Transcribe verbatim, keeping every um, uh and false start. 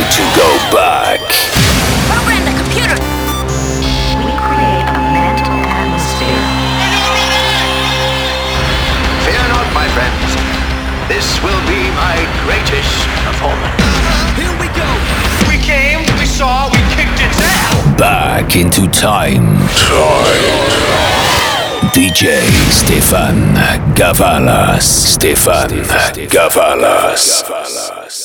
to go back. Program the computer. We create a mental atmosphere. Fear not, my friends. This will be my greatest performance. Here we go. We came, we saw, we kicked its ass. Back into time. Time. D J Stéphane Gavalas. Stéphane Gavalas.